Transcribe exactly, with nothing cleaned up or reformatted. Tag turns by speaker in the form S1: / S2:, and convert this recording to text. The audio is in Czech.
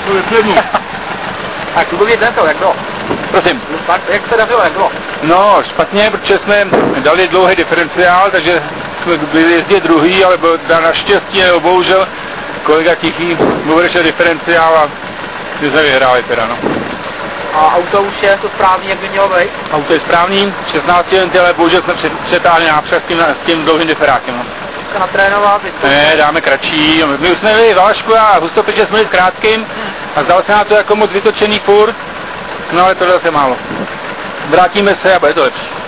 S1: vyplivnu.
S2: A klubový den to, jak bylo?
S1: Prosím.
S2: Jak se dařilo, jak bylo?
S1: No, špatně, protože jsme dali dlouhý diferenciál, takže jsme byli jezdit druhý, ale byl naštěstí, nebo bohužel, kolega Tichý mu odešel diferenciál a my jsme vyhráli teda, no.
S2: A auto už je to správný, jak by mělo být?
S1: Auto je správný, šestnáct lenty, ale bohužel jsme přetáhli nápřed s tím, s tím dlouhým diferákem, no.
S2: Chce natrénovat?
S1: Ne, dáme kratší. My už jsme byli Valašku a Hustopeče jsme byli s krátkým a zdalo se nám to jako moc vytočený furt, no ale to je zase málo. Vrátíme se a bude to lepší.